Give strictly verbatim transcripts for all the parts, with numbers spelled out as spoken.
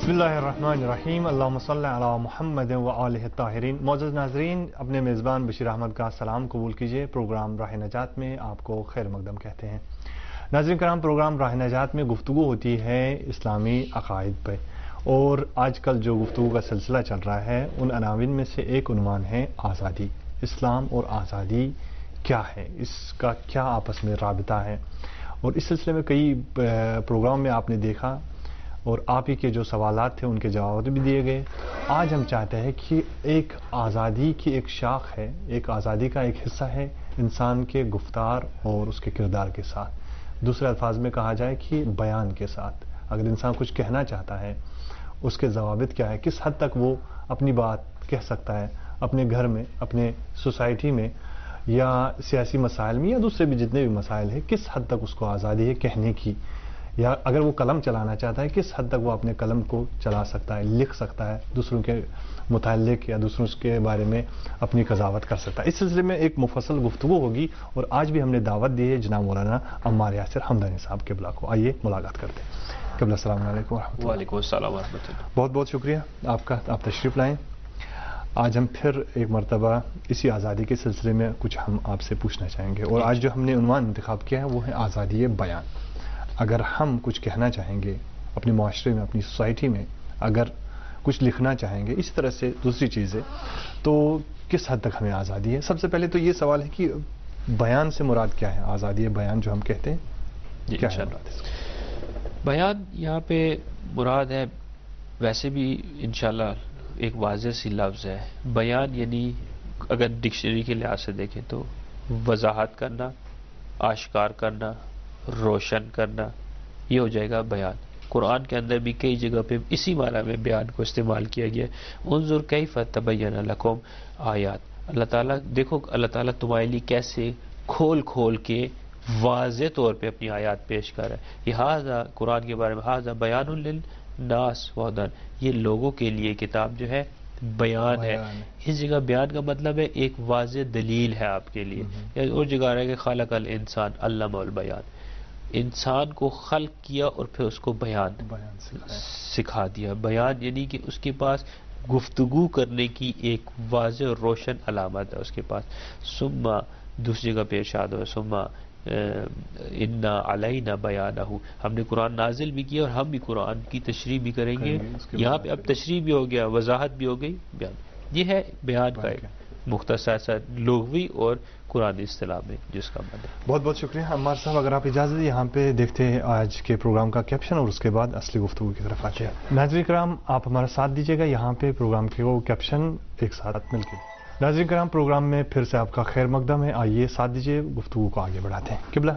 بسم اللہ الرحمن الرحیم، اللہم صلی علی محمد و آلہ الطاہرین۔ معزز ناظرین، اپنے میزبان بشیر احمد کا سلام قبول کیجیے۔ پروگرام راہ نجات میں آپ کو خیر مقدم کہتے ہیں۔ ناظرین کرام، پروگرام راہ نجات میں گفتگو ہوتی ہے اسلامی عقائد پہ، اور آج کل جو گفتگو کا سلسلہ چل رہا ہے ان عناوین میں سے ایک عنوان ہے آزادی۔ اسلام اور آزادی کیا ہے، اس کا کیا آپس میں رابطہ ہے، اور اس سلسلے میں کئی پروگرام میں آپ نے دیکھا اور آپ ہی کے جو سوالات تھے ان کے جواب بھی دیے گئے۔ آج ہم چاہتے ہیں کہ ایک آزادی کی ایک شاخ ہے، ایک آزادی کا ایک حصہ ہے انسان کے گفتار اور اس کے کردار کے ساتھ، دوسرے الفاظ میں کہا جائے کہ بیان کے ساتھ۔ اگر انسان کچھ کہنا چاہتا ہے اس کے ضوابط کیا ہے، کس حد تک وہ اپنی بات کہہ سکتا ہے اپنے گھر میں، اپنے سوسائٹی میں، یا سیاسی مسائل میں، یا دوسرے بھی جتنے بھی مسائل ہیں، کس حد تک اس کو آزادی ہے کہنے کی، یا اگر وہ قلم چلانا چاہتا ہے کس حد تک وہ اپنے قلم کو چلا سکتا ہے، لکھ سکتا ہے، دوسروں کے متعلق یا دوسروں کے بارے میں اپنی قضاوت کر سکتا ہے۔ اس سلسلے میں ایک مفصل گفتگو ہوگی، اور آج بھی ہم نے دعوت دی ہے جناب مولانا عمار یاسر حمدانی صاحب قبلہ کو۔ آئیے ملاقات کرتے ہیں۔ قبلہ السلام علیکم ورحمۃ اللہ۔ وعلیکم السلام ورحمۃ اللہ۔ بہت بہت شکریہ آپ کا، آپ تشریف لائیں۔ آج ہم پھر ایک مرتبہ اسی آزادی کے سلسلے میں کچھ ہم آپ سے پوچھنا چاہیں گے، اور آج جو ہم نے عنوان انتخاب کیا ہے وہ ہے آزادی بیان۔ اگر ہم کچھ کہنا چاہیں گے اپنے معاشرے میں، اپنی سوسائٹی میں، اگر کچھ لکھنا چاہیں گے، اس طرح سے دوسری چیزیں، تو کس حد تک ہمیں آزادی ہے؟ سب سے پہلے تو یہ سوال ہے کہ بیان سے مراد کیا ہے؟ آزادی بیان جو ہم کہتے ہیں جی کیا انشاءاللہ۔ ہے؟ بیان یہاں پہ مراد ہے، ویسے بھی انشاءاللہ ایک واضح سی لفظ ہے۔ بیان یعنی اگر ڈکشنری کے لحاظ سے دیکھیں تو وضاحت کرنا، آشکار کرنا، روشن کرنا، یہ ہو جائے گا بیان۔ قرآن کے اندر بھی کئی جگہ پہ اسی معنی میں بیان کو استعمال کیا گیا ہے۔ انظر کیف تبین لکم آیات، اللہ تعالیٰ دیکھو، اللہ تعالیٰ تمہارے لیے کیسے کھول کھول کے واضح طور پہ اپنی آیات پیش کر رہا ہے۔ لہٰذا قرآن کے بارے میں ہذا بیان للناس وہدی، یہ لوگوں کے لیے کتاب جو ہے بیان ہے۔ اس جگہ بیان کا مطلب ہے ایک واضح دلیل ہے آپ کے لیے۔ اور جگہ رہے کہ خلق الانسان علمہ البیان، انسان کو خلق کیا اور پھر اس کو بیان سکھا دیا۔ بیان یعنی کہ اس کے پاس گفتگو کرنے کی ایک واضح اور روشن علامت ہے اس کے پاس۔ ثم دوسری جگہ پہ ارشاد ہوا ثم انا علینا بیانہ، ہم نے قرآن نازل بھی کیا اور ہم بھی قرآن کی تشریح بھی کریں گے۔ یہاں پہ اب تشریح بھی ہو گیا، وضاحت بھی ہو گئی، بیان۔ یہ ہے بیان کا ایک مختصر سا لغوی اور قرآن اصطلاح میں جس کا مطلب۔ بہت بہت شکریہ عمار صاحب۔ اگر آپ اجازت دیں یہاں پہ دیکھتے ہیں آج کے پروگرام کا کیپشن، اور اس کے بعد اصلی گفتگو کی طرف آتے ہیں۔ ناظرین کرام، آپ ہمارا ساتھ دیجیے گا، یہاں پہ پروگرام کے وہ کیپشن ایک ساتھ مل کے۔ ناظرین کرام، پروگرام میں پھر سے آپ کا خیر مقدم ہے، آئیے ساتھ دیجیے، گفتگو کو آگے بڑھاتے ہیں۔ قبلہ،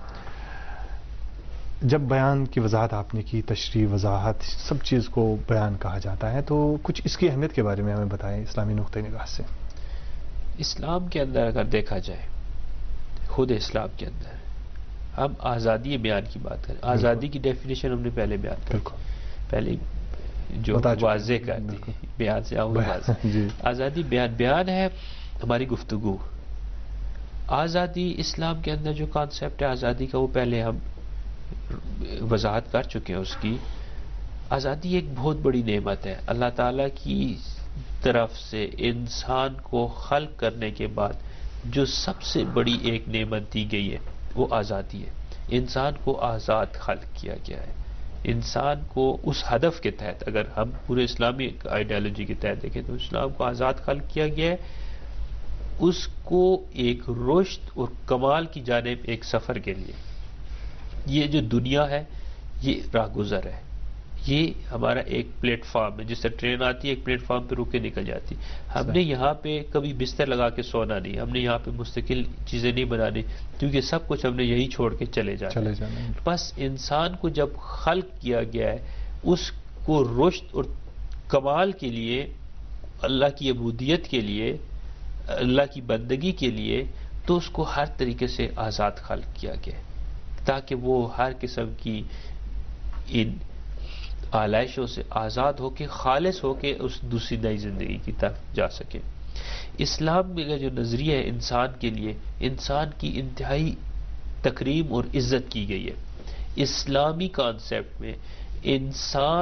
جب بیان کی وضاحت آپ نے کی، تشریح، وضاحت، سب چیز کو بیان کہا جاتا ہے، تو کچھ اس کی اہمیت کے بارے میں ہمیں بتائیں اسلامی نقطۂ نگاہ سے۔ اسلام کے اندر اگر دیکھا جائے، خود اسلام کے اندر ہم آزادی بیان کی بات کریں، آزادی کی ڈیفینیشن ہم نے پہلے بیان کی، پہلے جو واضح کر دی، بیان سے آؤں واضح۔ آزادی بیان بیان ہے ہماری گفتگو۔ آزادی اسلام کے اندر جو کانسیپٹ ہے آزادی کا، وہ پہلے ہم وضاحت کر چکے ہیں اس کی۔ آزادی ایک بہت بڑی نعمت ہے اللہ تعالیٰ کی طرف سے انسان کو خلق کرنے کے بعد جو سب سے بڑی ایک نعمت دی گئی ہے وہ آزادی ہے۔ انسان کو آزاد خلق کیا گیا ہے۔ انسان کو اس ہدف کے تحت، اگر ہم پورے اسلامی آئیڈیالوجی کے تحت دیکھیں تو اسلام کو آزاد خلق کیا گیا ہے، اس کو ایک رشد اور کمال کی جانب ایک سفر کے لیے۔ یہ جو دنیا ہے یہ راہ گزر ہے، یہ ہمارا ایک پلیٹ فارم ہے، جس سے ٹرین آتی ہے ایک پلیٹ فارم پہ رک کے نکل جاتی۔ ہم نے یہاں پہ کبھی بستر لگا کے سونا نہیں، ہم نے یہاں پہ مستقل چیزیں نہیں بنانی، کیونکہ سب کچھ ہم نے یہی چھوڑ کے چلے جانا ہے۔ بس انسان کو جب خلق کیا گیا ہے اس کو رشد اور کمال کے لیے، اللہ کی عبودیت کے لیے، اللہ کی بندگی کے لیے، تو اس کو ہر طریقے سے آزاد خلق کیا گیا ہے تاکہ وہ ہر قسم کی ان آلائشوں سے آزاد ہو کے، خالص ہو کے اس دوسری نئی زندگی کی طرف جا سکے۔ اسلام میں جو نظریہ ہے انسان کے لیے، انسان کی انتہائی تکریم اور عزت کی گئی ہے۔ اسلامی کانسیپٹ میں انسان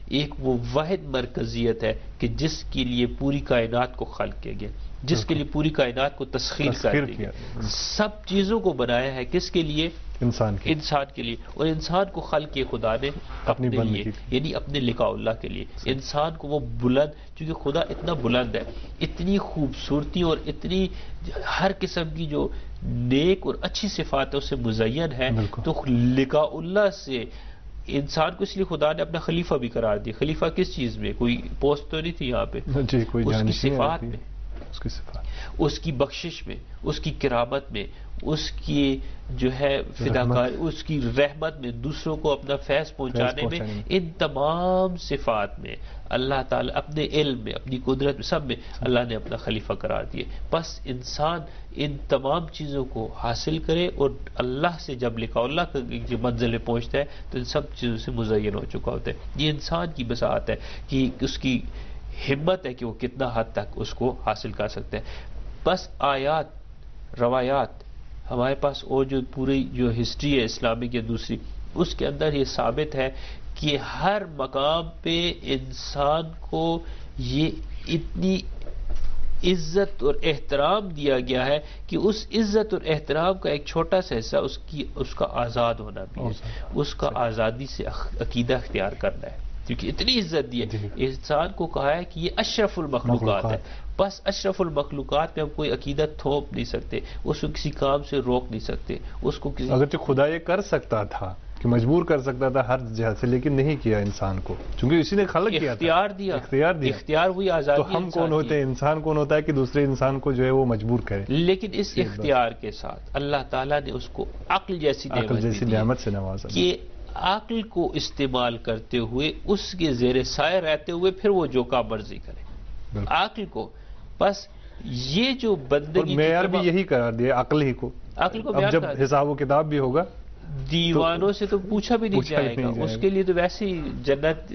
ایک وہ واحد مرکزیت ہے کہ جس کے لیے پوری کائنات کو خلق کیا گیا، جس کے لیے پوری کائنات کو تسخیر کر دی گیا، سب چیزوں کو بنایا ہے کس کے لیے؟ انسان کے انسان کے لیے، اور انسان کو خلق کیا خدا نے اپنے لیے، یعنی اپنے لقاء اللہ کے لیے۔ انسان کو وہ بلند، کیونکہ خدا اتنا بلند ہے، اتنی خوبصورتی اور اتنی ہر قسم کی جو نیک اور اچھی صفات ہے اس سے مزین ہے، تو لقاء اللہ سے انسان کو اس لیے خدا نے اپنا خلیفہ بھی قرار دیا۔ خلیفہ کس چیز میں؟ کوئی پوسٹ تو نہیں تھی یہاں پہ، اس کی صفات میں، اس کی صفات، اس کی بخشش میں، اس کی کرامت میں، اس کی جو ہے فداکاری، اس کی رحمت میں، دوسروں کو اپنا فیض پہنچانے میں، ان تمام صفات میں اللہ تعالیٰ اپنے علم میں، اپنی قدرت میں، سب میں اللہ نے اپنا خلیفہ قرار دیے۔ بس انسان ان تمام چیزوں کو حاصل کرے اور اللہ سے جب لقاء اللہ کی منزل میں پہنچتا ہے تو ان سب چیزوں سے مزین ہو چکا ہوتا ہے۔ یہ انسان کی بساط ہے کہ اس کی ہمت ہے کہ وہ کتنا حد تک اس کو حاصل کر سکتے ہیں۔ بس آیات، روایات ہمارے پاس، اور جو پوری جو ہسٹری ہے اسلامک یا دوسری، اس کے اندر یہ ثابت ہے کہ ہر مقام پہ انسان کو یہ اتنی عزت اور احترام دیا گیا ہے کہ اس عزت اور احترام کا ایک چھوٹا سا حصہ اس کی اس کا آزاد ہونا بھی ہے، اس کا آزادی سے عقیدہ اختیار کرنا ہے، کیونکہ اتنی عزت دی ہے۔ انسان کو کہا ہے کہ یہ اشرف المخلوقات ہے، بس اشرف المخلوقات میں ہم کوئی عقیدہ تھوپ نہیں سکتے، اس کو کسی کام سے روک نہیں سکتے، اس کو کسی اگرچہ خدا یہ کر سکتا تھا کہ مجبور کر سکتا تھا ہر جہت سے، لیکن نہیں کیا انسان کو، چونکہ اسی نے خلق کیا تھا، اختیار دیا، اختیار دیا، اختیار ہوئی آزادی۔ تو ہم کون ہوتے ہیں؟ انسان کون ہوتا ہے کہ دوسرے انسان کو جو ہے وہ مجبور کرے؟ لیکن اس اختیار کے ساتھ اللہ تعالیٰ نے اس کو عقل جیسی عقل جیسی نعمت سے نوازا کہ عقل کو استعمال کرتے ہوئے اس کے زیر سایہ رہتے ہوئے پھر وہ جو کام مرضی کرے عقل کو۔ بس یہ جو بندگی معیار بھی یہی قرار دیا عقل ہی کو، عقل کو اب جب حساب و کتاب بھی ہوگا دیوانوں سے تو پوچھا بھی نہیں جائے گا، اس کے لیے تو ویسے ہی جنت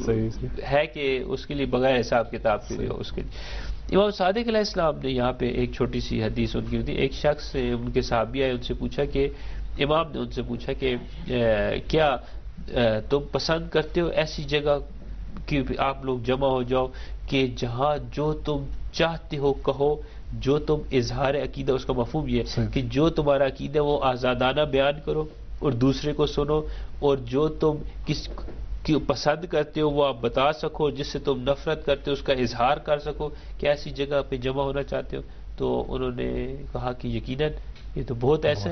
ہے کہ اس کے لیے بغیر حساب کتاب کے لیے اس کے لیے۔ امام صادق علیہ السلام نے یہاں پہ ایک چھوٹی سی حدیث ان کی ہوتی، ایک شخص ان کے صحابی آئے، ان سے پوچھا کہ امام نے ان سے پوچھا کہ کیا تم پسند کرتے ہو ایسی جگہ کہ آپ لوگ جمع ہو جاؤ کہ جہاں جو تم چاہتے ہو کہو، جو تم اظہار عقیدہ، اس کا مفہوم یہ ہے کہ جو تمہارا عقیدہ وہ آزادانہ بیان کرو اور دوسرے کو سنو، اور جو تم کس کی پسند کرتے ہو وہ آپ بتا سکو، جس سے تم نفرت کرتے ہو اس کا اظہار کر سکو، کہ ایسی جگہ پہ جمع ہونا چاہتے ہو؟ تو انہوں نے کہا کہ یقیناً یہ تو بہت ایسا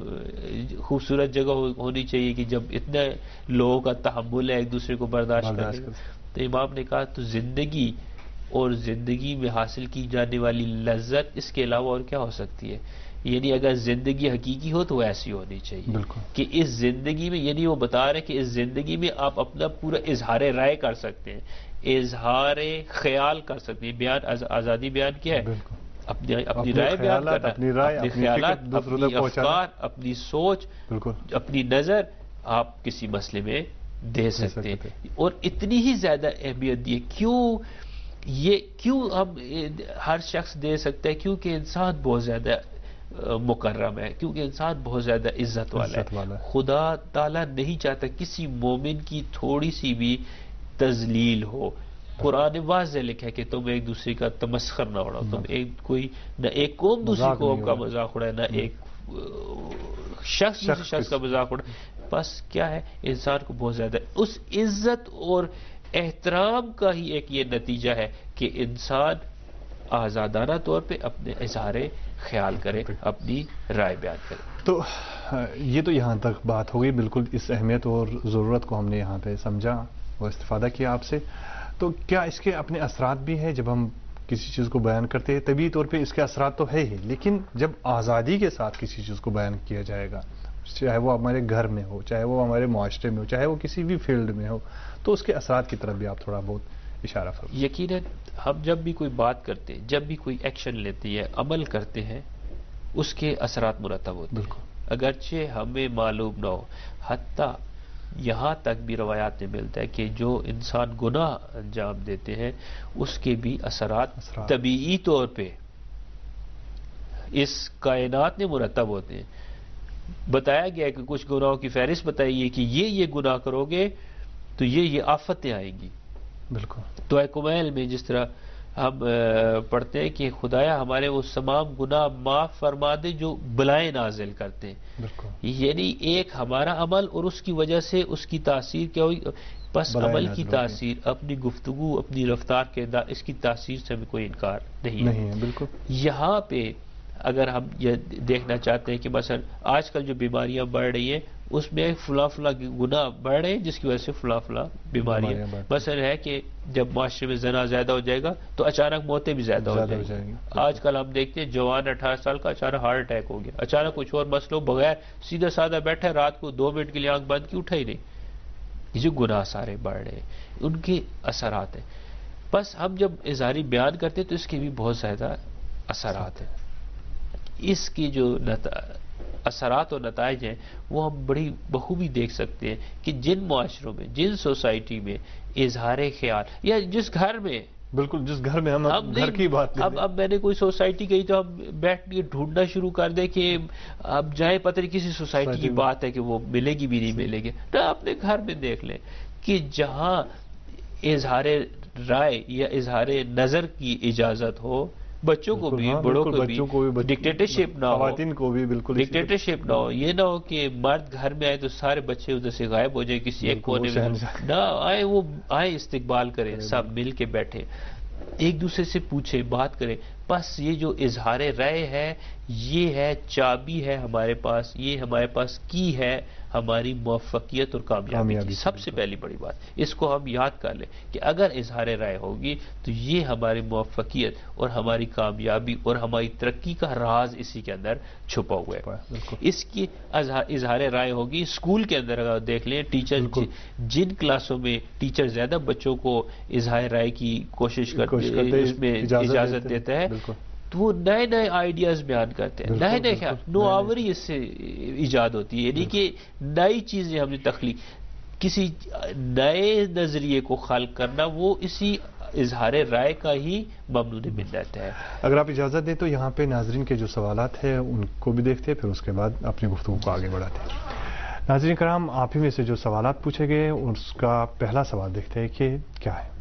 خوبصورت جگہ ہونی چاہیے کہ جب اتنے لوگوں کا تحمل ہے ایک دوسرے کو برداشت کرنے کا۔ تو امام نے کہا تو زندگی اور زندگی میں حاصل کی جانے والی لذت اس کے علاوہ اور کیا ہو سکتی ہے؟ یعنی اگر زندگی حقیقی ہو تو وہ ایسی ہونی چاہیے کہ اس زندگی میں، یعنی وہ بتا رہے کہ اس زندگی میں آپ اپنا پورا اظہار رائے کر سکتے ہیں، اظہار خیال کر سکتے ہیں۔ بیان، آزادی بیان کیا ہے؟ اپنی اپنی رائے بیان کرنا، اپنی خیالات، اپنی افکار، اپنی سوچ، اپنی نظر آپ کسی مسئلے میں دے سکتے ہیں، اور اتنی ہی زیادہ اہمیت دی ہے۔ کیوں یہ کیوں ہم ہر شخص دے سکتا ہے؟ کیونکہ انسان بہت زیادہ مکرم ہے، کیونکہ انسان بہت زیادہ عزت والا ہے۔ خدا تعالیٰ نہیں چاہتا کسی مومن کی تھوڑی سی بھی تذلیل ہو۔ قرآن واضح لکھا ہے کہ تم ایک دوسرے کا تمسخر نہ اڑاؤ، تم ایک کوئی نہ ایک قوم دوسری قوم کا مذاق اڑائے، نہ ایک شخص دوسرے شخص کا مذاق اڑائے۔ بس کیا ہے، انسان کو بہت زیادہ اس عزت اور احترام کا ہی ایک یہ نتیجہ ہے کہ انسان آزادانہ طور پہ اپنے اظہار خیال کرے، اپنی رائے بیان کرے۔ تو یہ تو یہاں تک بات ہو گئی، بالکل اس اہمیت اور ضرورت کو ہم نے یہاں پہ سمجھا اور استفادہ کیا آپ سے۔ تو کیا اس کے اپنے اثرات بھی ہیں؟ جب ہم کسی چیز کو بیان کرتے ہیں طبعی طور پہ اس کے اثرات تو ہے ہی، لیکن جب آزادی کے ساتھ کسی چیز کو بیان کیا جائے گا، چاہے وہ ہمارے گھر میں ہو، چاہے وہ ہمارے معاشرے میں ہو، چاہے وہ کسی بھی فیلڈ میں ہو، تو اس کے اثرات کی طرف بھی آپ تھوڑا بہت اشارہ فرمائیں۔ یقیناً ہم جب بھی کوئی بات کرتے ہیں، جب بھی کوئی ایکشن لیتے ہیں، عمل کرتے ہیں، اس کے اثرات مرتب ہوتے ہیں، اگرچہ ہمیں معلوم نہ ہو۔ حتیٰ یہاں تک بھی روایات میں ملتا ہے کہ جو انسان گناہ انجام دیتے ہیں اس کے بھی اثرات طبیعی طور پہ اس کائنات میں مرتب ہوتے ہیں۔ بتایا گیا کہ کچھ گناہوں کی فہرست بتائیے کہ یہ یہ گناہ کرو گے تو یہ یہ آفتیں آئیں گی. بالکل. دعائے کمیل میں جس طرح ہم پڑھتے ہیں کہ خدایا ہمارے وہ تمام گناہ معاف فرما دے جو بلائیں نازل کرتے ہیں. بالکل. یعنی ایک ہمارا عمل اور اس کی وجہ سے اس کی تاثیر کیا ہوئی؟ بس عمل کی تاثیر، اپنی گفتگو، اپنی رفتار کے اندر اس کی تاثیر سے ہمیں کوئی انکار نہیں ہے. نہیں ہے. بالکل. یہاں پہ اگر ہم یہ دیکھنا چاہتے ہیں کہ مثلا آج کل جو بیماریاں بڑھ رہی ہیں اس میں فلاں فلاں گناہ بڑھ رہے ہیں جس کی وجہ سے فلاں فلاں بیماریاں. مثلا ہے کہ جب معاشرے میں زنا زیادہ ہو جائے گا تو اچانک موتیں بھی زیادہ ہو جائیں گی. آج کل ہم دیکھتے ہیں جوان اٹھارہ سال کا اچانک ہارٹ اٹیک ہو گیا، اچانک کچھ اور مسئلہ بغیر سیدھا سادہ بیٹھا رات کو دو منٹ کے لیے آنکھ بند کی اٹھا ہی نہیں. یہ جو گناہ سارے بڑھ رہے ہیں ان کے اثرات ہیں. بس ہم جب اظہاری بیان کرتے ہیں تو اس کے بھی بہت زیادہ اثرات ہیں. اس کی جو اثرات اور نتائج ہیں وہ ہم بڑی بخوبی دیکھ سکتے ہیں کہ جن معاشروں میں، جن سوسائٹی میں اظہار خیال یا جس گھر میں، بالکل جس گھر میں ہم گھر کی بات اب اب میں نے کوئی سوسائٹی گئی تو ہم بیٹھ کے ڈھونڈنا شروع کر دیں کہ اب جائیں پتہ نہیں کسی سوسائٹی کی بات ہے کہ وہ ملے گی بھی نہیں ملے گی. تو اپنے گھر میں دیکھ لیں کہ جہاں اظہار رائے یا اظہار نظر کی اجازت ہو، بچوں کو بھی، بڑوں کو بھی، ڈکٹیٹرشپ نہ ہو، خواتین کو بھی بالکل ڈکٹیٹرشپ نہ ہو. یہ نہ ہو کہ مرد گھر میں آئے تو سارے بچے ادھر سے غائب ہو جائیں کسی ایک کونے میں نہ آئے، وہ آئے استقبال کریں، سب مل کے بیٹھے ایک دوسرے سے پوچھیں، بات کریں. بس یہ جو اظہار رائے ہے یہ ہے چابی ہے ہمارے پاس، یہ ہمارے پاس کی ہے ہماری موفقیت اور کامیابی کی. سب سے پہلی بڑی بات اس کو ہم یاد کر لیں کہ اگر اظہار رائے ہوگی تو یہ ہماری موفقیت اور ہماری کامیابی اور ہماری ترقی کا راز اسی کے اندر چھپا ہوا ہے. اس کی اظہار رائے ہوگی. اسکول کے اندر اگر دیکھ لیں ٹیچر جن کلاسوں میں ٹیچر زیادہ بچوں کو اظہار رائے کی کوشش کرتے ہیں، اس میں اجازت دیتا ہے تو وہ نئے نئے آئیڈیاز بیان کرتے ہیں، نئے نئے خیال، نوآوری اس سے ایجاد ہوتی ہے. یعنی کہ نئی چیزیں ہم نے تخلیق، کسی نئے نظریے کو خلق کرنا وہ اسی اظہار رائے کا ہی ممنون منت ہے. اگر آپ اجازت دیں تو یہاں پہ ناظرین کے جو سوالات ہیں ان کو بھی دیکھتے ہیں، پھر اس کے بعد اپنی گفتگو کو آگے بڑھاتے ہیں. ناظرین کرام، آپ ہی میں سے جو سوالات پوچھے گئے اس کا پہلا سوال دیکھتے ہیں کہ کیا ہے.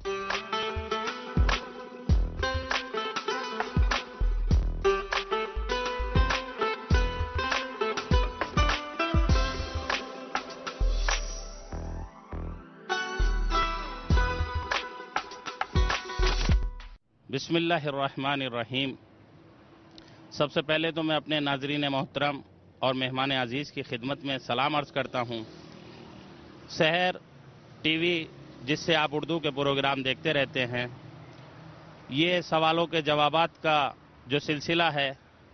بسم اللہ الرحمن الرحیم. سب سے پہلے تو میں اپنے ناظرین محترم اور مہمان عزیز کی خدمت میں سلام عرض کرتا ہوں. سحر ٹی وی جس سے آپ اردو کے پروگرام دیکھتے رہتے ہیں، یہ سوالوں کے جوابات کا جو سلسلہ ہے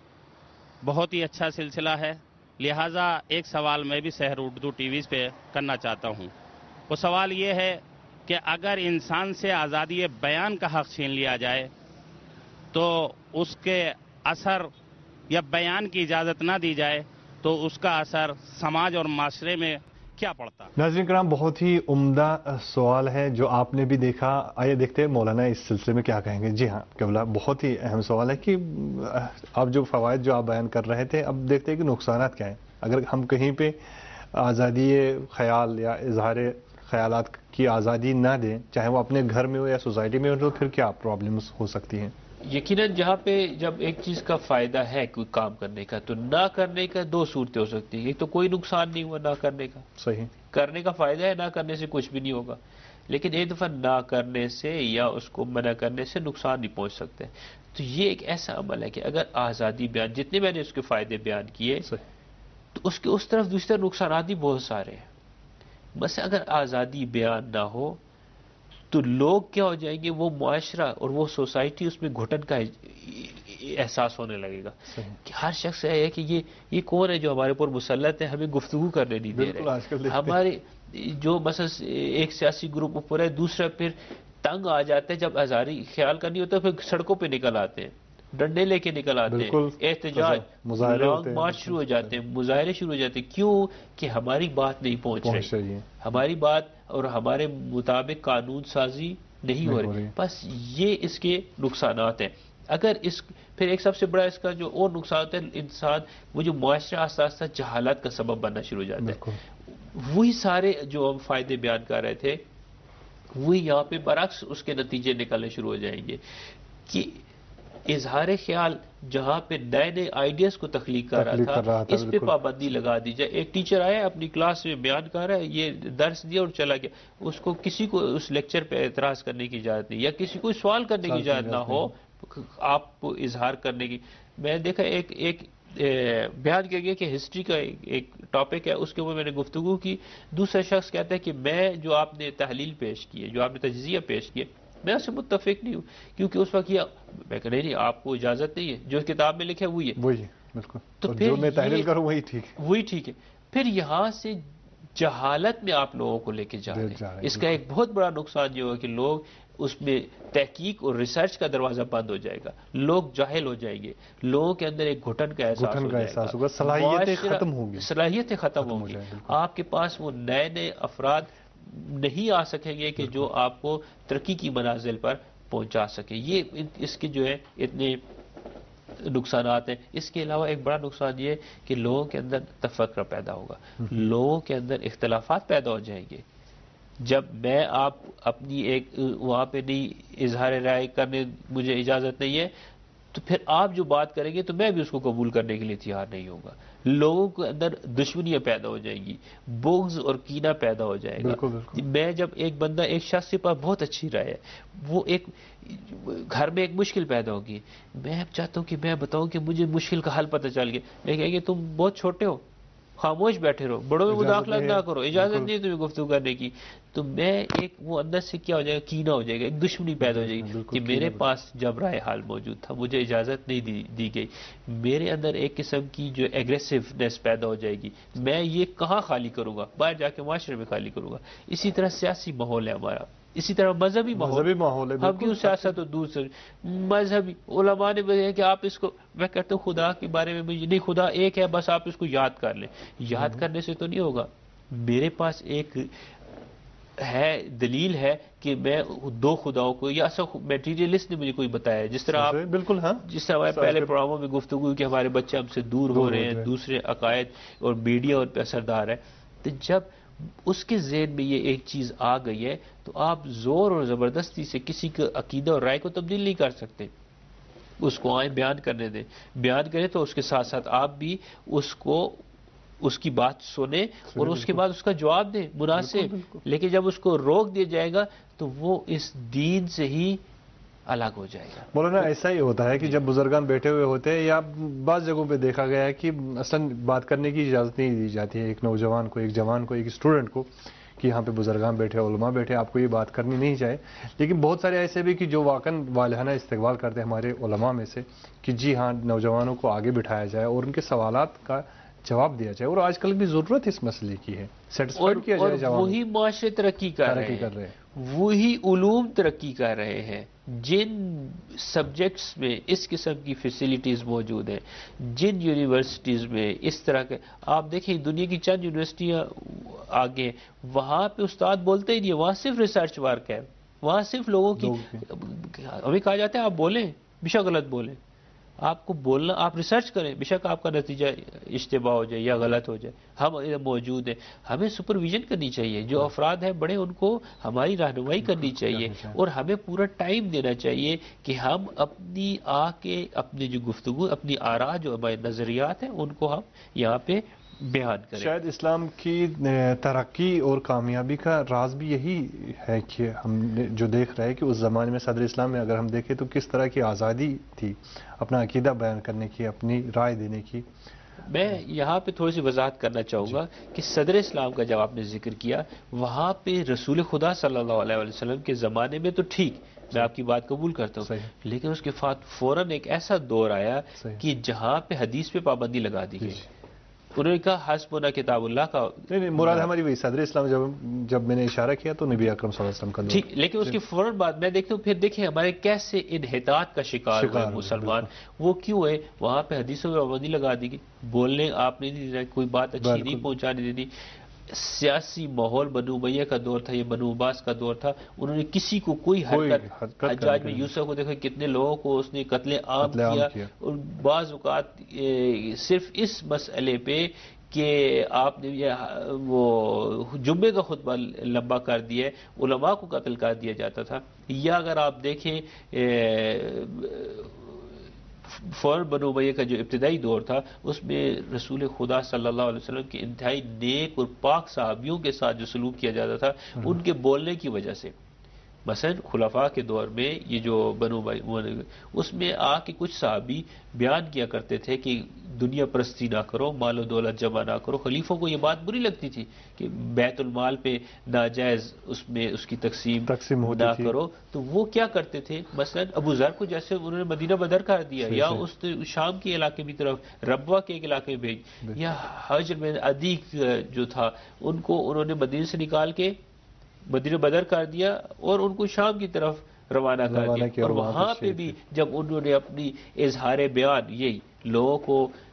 بہت ہی اچھا سلسلہ ہے. لہٰذا ایک سوال میں بھی سحر اردو ٹی وی پہ کرنا چاہتا ہوں. وہ سوال یہ ہے کہ اگر انسان سے آزادی بیان کا حق چھین لیا جائے تو اس کے اثر یا بیان کی اجازت نہ دی جائے تو اس کا اثر سماج اور معاشرے میں کیا پڑتا؟ ناظرین کرام، بہت ہی عمدہ سوال ہے جو آپ نے بھی دیکھا. آئیے دیکھتے ہیں مولانا اس سلسلے میں کیا کہیں گے. جی ہاں قبلہ، بہت ہی اہم سوال ہے کہ اب جو فوائد جو آپ بیان کر رہے تھے، اب دیکھتے ہیں کہ نقصانات کیا ہیں. اگر ہم کہیں پہ آزادی خیال یا اظہار خیالات کی آزادی نہ دیں، چاہے وہ اپنے گھر میں ہو یا سوسائٹی میں ہو، تو پھر کیا پرابلمز ہو سکتی ہیں؟ یقیناً جہاں پہ جب ایک چیز کا فائدہ ہے کوئی کام کرنے کا تو نہ کرنے کا دو صورتیں ہو سکتی ہیں. ایک تو کوئی نقصان نہیں ہوا نہ کرنے کا، صحیح، کرنے کا فائدہ ہے، نہ کرنے سے کچھ بھی نہیں ہوگا. لیکن ایک دفعہ نہ کرنے سے یا اس کو منع کرنے سے نقصان نہیں پہنچ سکتے. تو یہ ایک ایسا عمل ہے کہ اگر آزادی بیان، جتنے میں نے اس کے فائدے بیان کیے، تو اس کے اس طرف دوسری طرف نقصانات بھی بہت سارے ہیں. بس اگر آزادی بیان نہ ہو تو لوگ کیا ہو جائیں گے، وہ معاشرہ اور وہ سوسائٹی اس میں گھٹن کا احساس ہونے لگے گا کہ ہر شخص ہے کہ یہ یہ کون ہے جو ہمارے اوپر مسلط ہے، ہمیں گفتگو کرنے نہیں دے رہے. ہمارے جو مثلا ایک سیاسی گروپ اوپر ہے، دوسرا پھر تنگ آ جاتا ہے جب اظہاری خیال کا نہیں ہوتا، پھر سڑکوں پہ نکل آتے ہیں، ڈنڈے لے کے نکل آتے ہیں، احتجاج، لانگ مارچ شروع ہو جاتے ہیں، مظاہرے شروع ہو جاتے ہیں. کیوں؟ کہ ہماری بات نہیں پہنچ رہی، ہماری بات اور ہمارے مطابق قانون سازی نہیں ہو رہی. بس یہ اس کے نقصانات ہیں. اگر اس پھر ایک سب سے بڑا اس کا جو اور نقصان ہے، انسان وہ جو معاشرہ آہستہ آہستہ جہالت کا سبب بننا شروع ہو جاتا ہے. وہی سارے جو ہم فائدے بیان کر رہے تھے وہی یہاں پہ برعکس اس کے نتیجے نکلنے شروع ہو جائیں گے کہ اظہار خیال جہاں پہ نئے نئے آئیڈیاز کو تخلیق کر رہا تھا اس پہ پابندی لگا دی جائے. ایک ٹیچر آیا اپنی کلاس میں بیان کر رہا ہے، یہ درس دیا اور چلا گیا، اس کو کسی کو اس لیکچر پہ اعتراض کرنے کی اجازت نہیں، یا کسی کو سوال کرنے کی اجازت نہ ہو آپ کو اظہار کرنے کی. میں دیکھا ایک ایک بیان کیا گیا کہ ہسٹری کا ایک ٹاپک ہے، اس کے اوپر میں نے گفتگو کی، دوسرا شخص کہتا ہے کہ میں جو آپ نے تحلیل پیش کی ہے، جو آپ نے تجزیہ پیش کیا، میں اس سے متفق نہیں ہوں، کیونکہ اس وقت یہ میں کہ نہیں نہیں آپ کو اجازت نہیں ہے، جو کتاب میں لکھا ہے وہی ہے وہی بالکل، تو جو میں تحلیل کروں وہی ٹھیک ہے وہی ٹھیک ہے. پھر یہاں سے جہالت میں آپ لوگوں کو لے کے جا رہے ہیں. اس کا ایک بہت بڑا نقصان یہ ہوگا کہ لوگ اس میں تحقیق اور ریسرچ کا دروازہ بند ہو جائے گا، لوگ جاہل ہو جائیں گے، لوگوں کے اندر ایک گھٹن کا احساس ہو جائے گا، صلاحیتیں ختم ہوں گی صلاحیتیں ختم ہوں گی. آپ کے پاس وہ نئے نئے افراد نہیں آ سکیں گے کہ جو آپ کو ترقی کی منازل پر پہنچا سکے. یہ اس کے جو ہے اتنے نقصانات ہیں. اس کے علاوہ ایک بڑا نقصان یہ ہے کہ لوگوں کے اندر تفرقہ پیدا ہوگا، لوگوں کے اندر اختلافات پیدا ہو جائیں گے. جب میں آپ اپنی ایک وہاں پہ نہیں اظہار رائے کرنے مجھے اجازت نہیں ہے تو پھر آپ جو بات کریں گے تو میں بھی اس کو قبول کرنے کے لیے تیار نہیں ہوں گا. لوگوں کے اندر دشمنیاں پیدا ہو جائیں گی، بغض اور کینہ پیدا ہو جائے گا. میں جب ایک بندہ ایک شخص کے پاس بہت اچھی رائے ہے، وہ ایک گھر میں ایک مشکل پیدا ہوگی، میں چاہتا ہوں کہ میں بتاؤں کہ مجھے مشکل کا حل پتہ چل گیا، میں کہیں گے تم بہت چھوٹے ہو، خاموش بیٹھے رہو، بڑوں میں مداخلت نہ کرو، اجازت نہیں تمہیں گفتگو کرنے کی. تو میں ایک وہ اندر سے کیا ہو جائے گا، کینہ ہو جائے گا، ایک دشمنی پیدا ہو جائے گی کہ میرے پاس جب رائے حال موجود تھا مجھے اجازت نہیں دی, دی گئی. میرے اندر ایک قسم کی جو ایگریسونیس پیدا ہو جائے گی، میں یہ کہاں خالی کروں گا، باہر جا کے معاشرے میں خالی کروں گا. اسی طرح سیاسی ماحول ہے ہمارا، اسی طرح مذہبی ماحول ہے. ہم کیوں سیاست اور دوسرے مذہبی علماء نے بتایا کہ آپ اس کو، میں کہتا ہوں خدا کے بارے میں مجھے نہیں، خدا ایک ہے بس آپ اس کو یاد کر لیں. یاد کرنے سے تو نہیں ہوگا. میرے پاس ایک ہے دلیل ہے کہ میں دو خداؤں کو، یا ایسا میٹیریلسٹ نے مجھے کوئی بتایا، جس طرح آپ بالکل ہاں جس طرح ہمارے پہلے پروگراموں میں گفتگو ہوئی کہ ہمارے بچے ہم سے دور ہو رہے ہیں، دوسرے عقائد اور میڈیا اور پہ اثردار ہے. تو جب اس کے ذہن میں یہ ایک چیز آ گئی ہے تو آپ زور اور زبردستی سے کسی کے عقیدہ اور رائے کو تبدیل نہیں کر سکتے. اس کو آئیں بیان کرنے دیں، بیان کریں تو اس کے ساتھ ساتھ آپ بھی اس کو اس کی بات سنیں اور اس کے بعد اس کا جواب دیں مناسب. لیکن جب اس کو روک دیا جائے گا تو وہ اس دین سے ہی الگ ہو جائے گا. مولانا ایسا ہی ہوتا ہے کہ جب بزرگان بیٹھے ہوئے ہوتے ہیں یا بعض جگہوں پہ دیکھا گیا ہے کہ اصلا بات کرنے کی اجازت نہیں دی جاتی ہے ایک نوجوان کو، ایک جوان کو، ایک اسٹوڈنٹ کو، کہ یہاں پہ بزرگان بیٹھے، علماء بیٹھے، آپ کو یہ بات کرنی نہیں چاہے. لیکن بہت سارے ایسے بھی کہ جو واقعاً والہانہ استقبال کرتے ہیں ہمارے علماء میں سے کہ جی ہاں نوجوانوں کو آگے بٹھایا جائے اور ان کے سوالات کا جواب دیا جائے. اور آج کل بھی ضرورت اس مسئلے کی ہے، سیٹسفائڈ کیا جائے جواب. وہی معاشرے ترقی کر رہے ہیں، وہی علوم ترقی کر رہے ہیں جن سبجیکٹس میں اس قسم کی فیسلٹیز موجود ہیں، جن یونیورسٹیز میں اس طرح کے. آپ دیکھیں دنیا کی چند یونیورسٹیاں آگے، وہاں پہ استاد بولتے ہی نہیں، وہاں صرف ریسرچ ورک ہے، وہاں صرف لوگوں کی. ہمیں کہا جاتا ہے آپ بولیں بے شک غلط بولیں، آپ کو بولنا، آپ ریسرچ کریں، بے شک آپ کا نتیجہ اشتباہ ہو جائے یا غلط ہو جائے، ہم موجود ہیں. ہمیں سپرویژن کرنی چاہیے، جو افراد ہیں بڑے ان کو ہماری رہنمائی کرنی چاہیے، اور ہمیں پورا ٹائم دینا چاہیے کہ ہم اپنی آ کے اپنی جو گفتگو، اپنی آراء، جو ہمارے نظریات ہیں ان کو ہم یہاں پہ بیان کریں. شاید اسلام کی ترقی اور کامیابی کا راز بھی یہی ہے کہ ہم نے جو دیکھ رہے ہیں کہ اس زمانے میں صدر اسلام میں اگر ہم دیکھیں تو کس طرح کی آزادی تھی اپنا عقیدہ بیان کرنے کی، اپنی رائے دینے کی. میں یہاں پہ تھوڑی سی وضاحت کرنا چاہوں گا کہ صدر اسلام کا جب آپ نے ذکر کیا، وہاں پہ رسول خدا صلی اللہ علیہ وسلم کے زمانے میں تو ٹھیک، میں آپ کی بات قبول کرتا ہوں، لیکن اس کے بعد فوراً ایک ایسا دور آیا کہ جہاں پہ حدیث پہ پابندی لگا دی گئی. انہوں نے کہا حسبنا کتاب اللہ کا. نہیں نہیں مراد ہماری وہی صدر اسلام جب جب میں نے اشارہ کیا تو نبی اکرم صلی اللہ علیہ وسلم کا. ٹھیک، لیکن اس کی فوراً بعد میں دیکھتا ہوں، پھر دیکھیں ہمارے کیسے انحطاط کا شکار ہوئے مسلمان. وہ کیوں ہے؟ وہاں پہ حدیثوں میں پابندی لگا دی گئی، بولنے آپ نہیں دینا، کوئی بات اچھی نہیں پہنچانے دینی. سیاسی ماحول بنو امیہ کا دور تھا، یہ بنو عباس کا دور تھا، انہوں نے کسی کو کوئی حرکت، حجاج بن یوسف کو دیکھا کتنے لوگوں کو اس نے قتل عام کیا، اور بعض اوقات صرف اس مسئلے پہ کہ آپ نے یہ وہ جمعے کا خطبہ لمبا کر دیا ہے، علماء کو قتل کر دیا جاتا تھا. یا اگر آپ دیکھیں فوراً بنو امیہ کا جو ابتدائی دور تھا، اس میں رسول خدا صلی اللہ علیہ وسلم کے انتہائی نیک اور پاک صحابیوں کے ساتھ جو سلوک کیا جاتا تھا ان کے بولنے کی وجہ سے، مثلا خلفاء کے دور میں یہ جو بنو امیہ، اس میں آ کے کچھ صحابی بیان کیا کرتے تھے کہ دنیا پرستی نہ کرو، مال و دولت جمع نہ کرو. خلیفوں کو یہ بات بری لگتی تھی کہ بیت المال پہ ناجائز اس میں اس کی تقسیم, تقسیم نہ کرو. تو وہ کیا کرتے تھے، مثلا ابو ذر کو جیسے انہوں نے مدینہ بدر کر دیا، یا اس شام کے علاقے کی طرف ربوہ کے ایک علاقے میں بھیج، یا حجر میں عدیق جو تھا ان کو انہوں نے مدینہ سے نکال کے مدینہ بدر کر دیا اور ان کو شام کی طرف روانہ کر دیا. اور وہاں پہ بھی جب انہوں نے اپنی اظہار بیان یہی لوگوں کو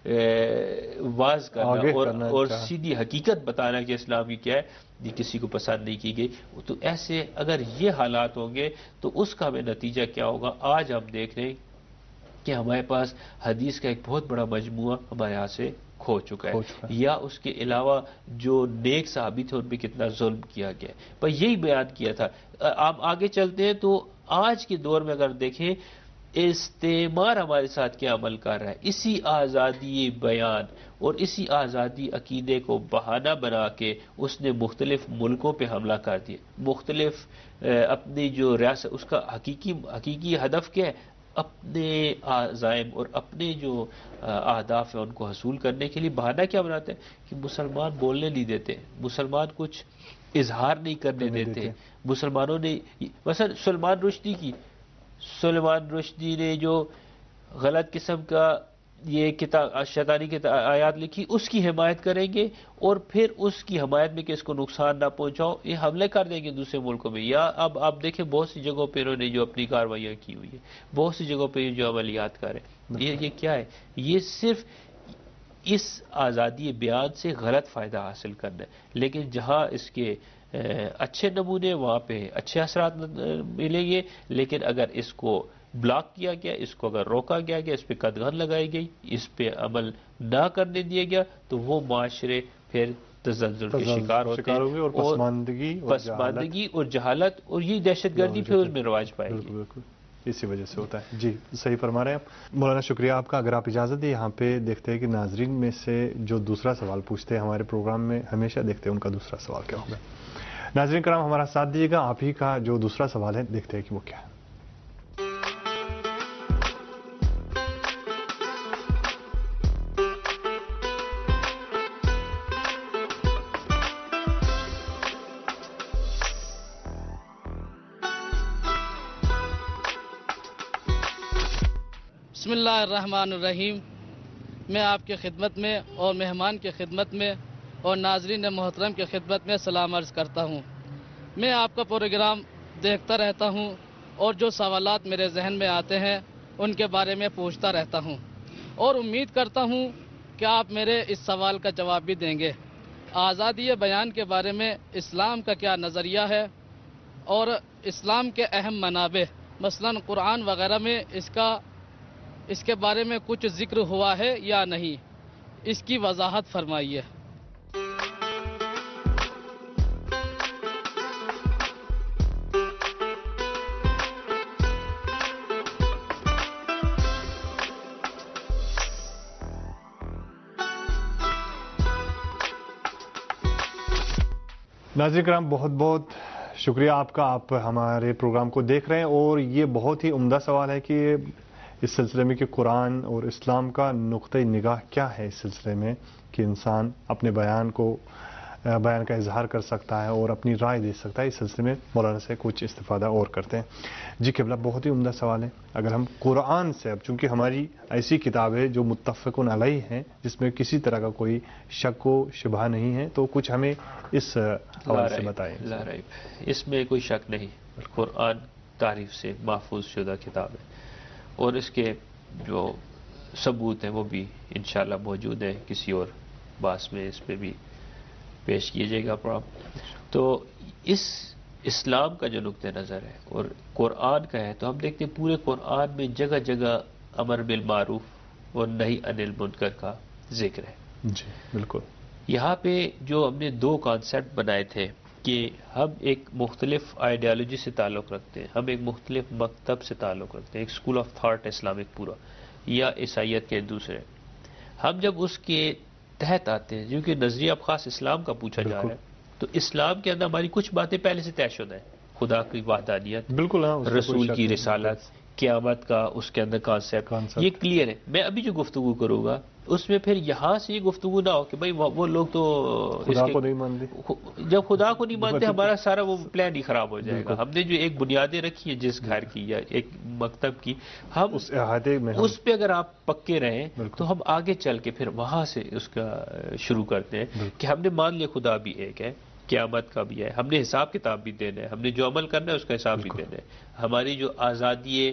واضح کرنا اور, اور سیدھی حقیقت بتانا کہ اسلام کی کیا ہے، یہ کسی کو پسند نہیں کی گئی. تو ایسے اگر یہ حالات ہوں گے تو اس کا ہمیں نتیجہ کیا ہوگا؟ آج ہم دیکھ رہے ہیں کہ ہمارے پاس حدیث کا ایک بہت بڑا مجموعہ ہمارے یہاں سے کھو چکا ہے، یا اس کے علاوہ جو نیک صحابی تھے ان پہ کتنا ظلم کیا گیا ہے. پر یہی بیان کیا تھا. آپ آگے چلتے ہیں تو آج کے دور میں اگر دیکھیں استعمار ہمارے ساتھ کیا عمل کر رہا ہے، اسی آزادی بیان اور اسی آزادی عقیدے کو بہانہ بنا کے اس نے مختلف ملکوں پہ حملہ کر دیا. مختلف اپنی جو ریاست، اس کا حقیقی حقیقی ہدف کیا ہے؟ اپنے عزائم اور اپنے جو اہداف ہیں ان کو حصول کرنے کے لیے بہانہ کیا بناتے ہیں کہ مسلمان بولنے نہیں دیتے، مسلمان کچھ اظہار نہیں کرنے دیتے. مسلمانوں نے مثلا سلمان رشدی کی سلمان رشدی نے جو غلط قسم کا یہ کتاب شیطانی کی آیات لکھی، اس کی حمایت کریں گے اور پھر اس کی حمایت میں کہ اس کو نقصان نہ پہنچاؤ یہ حملے کر دیں گے دوسرے ملکوں میں. یا اب آپ دیکھیں بہت سی جگہوں پہ انہوں نے جو اپنی کارروائیاں کی ہوئی ہیں، بہت سی جگہوں پہ جو عملیات کر رہے ہیں، یہ یہ کیا ہے؟ یہ صرف اس آزادی بیان سے غلط فائدہ حاصل کرنا ہے. لیکن جہاں اس کے اچھے نمونے وہاں پہ اچھے اثرات ملیں گے، لیکن اگر اس کو بلاک کیا گیا، اس کو اگر روکا گیا گیا اس پہ قدغن لگائی گئی، اس پہ عمل نہ کرنے دیا گیا، تو وہ معاشرے پھر تزلزل کے شکار ہوتے ہیں اور پسماندگی پسماندگی اور جہالت اور یہ دہشت گردی پھر اس میں رواج پائے گی. اسی وجہ سے ہوتا ہے. جی صحیح فرما رہے ہیں آپ مولانا، شکریہ آپ کا. اگر آپ اجازت دیں یہاں پہ دیکھتے ہیں کہ ناظرین میں سے جو دوسرا سوال پوچھتے ہیں ہمارے پروگرام میں، ہمیشہ دیکھتے ہیں ان کا دوسرا سوال کیا ہوگا. ناظرین کرام ہمارا ساتھ دیجیے گا. آپ ہی کا جو دوسرا سوال ہے دیکھتے ہیں کہ وہ کیا ہے. بسم اللہ الرحمن الرحیم. میں آپ کی خدمت میں اور مہمان کی خدمت میں اور ناظرین محترم کی خدمت میں سلام عرض کرتا ہوں. میں آپ کا پروگرام دیکھتا رہتا ہوں اور جو سوالات میرے ذہن میں آتے ہیں ان کے بارے میں پوچھتا رہتا ہوں اور امید کرتا ہوں کہ آپ میرے اس سوال کا جواب بھی دیں گے. آزادی بیان کے بارے میں اسلام کا کیا نظریہ ہے اور اسلام کے اہم منابع مثلا قرآن وغیرہ میں اس کا اس کے بارے میں کچھ ذکر ہوا ہے یا نہیں، اس کی وضاحت فرمائیے. ناظرین کرام بہت بہت شکریہ آپ کا. آپ ہمارے پروگرام کو دیکھ رہے ہیں اور یہ بہت ہی عمدہ سوال ہے کہ اس سلسلے میں کہ قرآن اور اسلام کا نقطۂ نگاہ کیا ہے اس سلسلے میں کہ انسان اپنے بیان کو بیان کا اظہار کر سکتا ہے اور اپنی رائے دے سکتا ہے. اس سلسلے میں مولانا سے کچھ استفادہ اور کرتے ہیں. جی قبلہ بہت ہی عمدہ سوال ہے. اگر ہم قرآن سے، اب چونکہ ہماری ایسی کتاب ہے جو متفق علیہ ہے جس میں کسی طرح کا کوئی شک و شبہ نہیں ہے، تو کچھ ہمیں اس حوالے سے بتائیں. لا ریب، اس میں کوئی شک نہیں. قرآن تعریف سے محفوظ شدہ کتاب ہے اور اس کے جو ثبوت ہیں وہ بھی انشاءاللہ موجود ہیں. کسی اور باس میں اس پہ بھی پیش کیے جائے گا پروگرام. تو اس اسلام کا جو نقطہ نظر ہے اور قرآن کا ہے، تو ہم دیکھتے ہیں پورے قرآن میں جگہ جگہ امر بالمعروف اور نہی عن المنکر کا ذکر ہے. جی بالکل. یہاں پہ جو ہم نے دو کانسیپٹ بنائے تھے کہ ہم ایک مختلف آئیڈیالوجی سے تعلق رکھتے ہیں، ہم ایک مختلف مکتب سے تعلق رکھتے ہیں، ایک اسکول آف تھاٹ اسلامک پورا یا عیسائیت کے دوسرے. ہم جب اس کے تحت آتے ہیں، کیونکہ نظریہ اب خاص اسلام کا پوچھا جا رہا ہے، تو اسلام کے اندر ہماری کچھ باتیں پہلے سے طے شدہ ہیں. خدا کی وحدانیت، بالکل، رسول کی رسالت، قیامت کا اس کے اندر کانسیپٹ، یہ کلیئر ہے. میں ابھی جو گفتگو کروں گا اس میں پھر یہاں سے یہ گفتگو نہ ہو کہ بھائی وہ لوگ تو خدا کو نہیں مانتے. جب خدا کو نہیں مانتے ہمارا سارا وہ پلان ہی خراب ہو جائے گا. ہم نے جو ایک بنیادیں رکھی ہیں جس گھر کی یا ایک مکتب کی، ہم اس احاطے میں اس پہ اگر آپ پکے رہیں تو ہم آگے چل کے پھر وہاں سے اس کا شروع کرتے ہیں کہ ہم نے مان لیا خدا بھی ایک ہے، قیامت کا بھی ہے، ہم نے حساب کتاب بھی دینا ہے، ہم نے جو عمل کرنا ہے اس کا حساب بھی دینا ہے. ہماری جو آزادی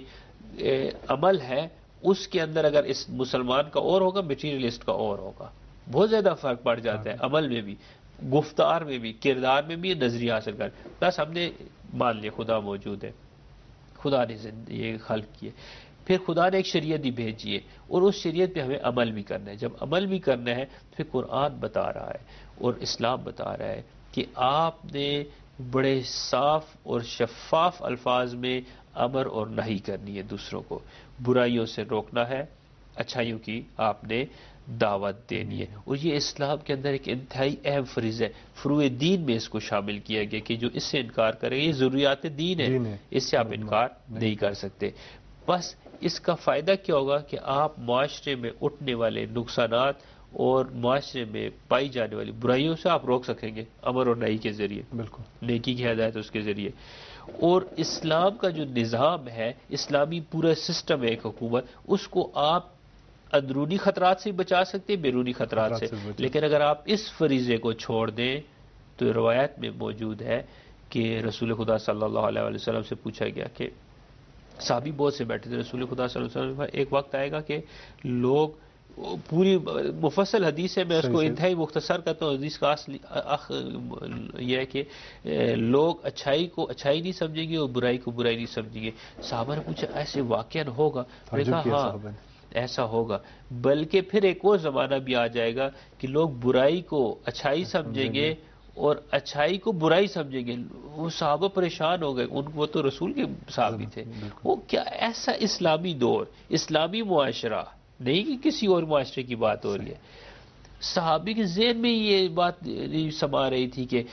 عمل ہے اس کے اندر اگر اس مسلمان کا اور ہوگا، میٹیریلسٹ کا اور ہوگا. بہت زیادہ فرق پڑ جاتا ہے عمل میں بھی، گفتار میں بھی، کردار میں بھی نظریہ حاصل کر. بس ہم نے مان لیا خدا موجود ہے، خدا نے یہ خلق کیے، پھر خدا نے ایک شریعت بھی بھیجی ہے اور اس شریعت پہ ہمیں عمل بھی کرنا ہے. جب عمل بھی کرنا ہے پھر قرآن بتا رہا ہے اور اسلام بتا رہا ہے کہ آپ نے بڑے صاف اور شفاف الفاظ میں امر اور نہی کرنی ہے، دوسروں کو برائیوں سے روکنا ہے، اچھائیوں کی آپ نے دعوت دینی ہے. اور یہ اسلام کے اندر ایک انتہائی اہم فریضہ ہے. فروع دین میں اس کو شامل کیا گیا کہ جو اس سے انکار کرے یہ ضروریات دین ہے، اس سے آپ انکار نہیں کر سکتے. بس اس کا فائدہ کیا ہوگا کہ آپ معاشرے میں اٹھنے والے نقصانات اور معاشرے میں پائی جانے والی برائیوں سے آپ روک سکیں گے امر اور نہی کے ذریعے، بالکل نیکی کی ہدایت اس کے ذریعے. اور اسلام کا جو نظام ہے، اسلامی پورا سسٹم ہے ایک حکومت، اس کو آپ اندرونی خطرات سے بچا سکتے ہیں، بیرونی خطرات سے. لیکن اگر آپ اس فریضے کو چھوڑ دیں تو روایت میں موجود ہے کہ رسول خدا صلی اللہ علیہ وسلم سے پوچھا گیا کہ صحابی بہت سے بیٹھے تھے، رسول خدا صلی اللہ علیہ وسلم ایک وقت آئے گا کہ لوگ، پوری مفصل حدیث ہے، میں اس کو انتہائی مختصر کرتا ہوں. حدیث کا اصل یہ ہے کہ لوگ اچھائی کو اچھائی نہیں سمجھیں گے اور برائی کو برائی نہیں سمجھیں گے. صحابہ نے پوچھا ایسے واقعا ہوگا؟ میں نے کہا ہاں ایسا ہوگا. بلکہ پھر ایک اور زمانہ بھی آ جائے گا کہ لوگ برائی کو اچھائی سمجھیں گے اور اچھائی کو برائی سمجھیں گے. وہ صحابہ پریشان ہو گئے، ان وہ تو رسول کے صحابی تھے. وہ کیا ایسا اسلامی دور، اسلامی معاشرہ نہیں کہ کسی اور معاشرے کی بات ہو رہی ہے. صحابی کے ذہن میں یہ بات سما رہی تھی کہ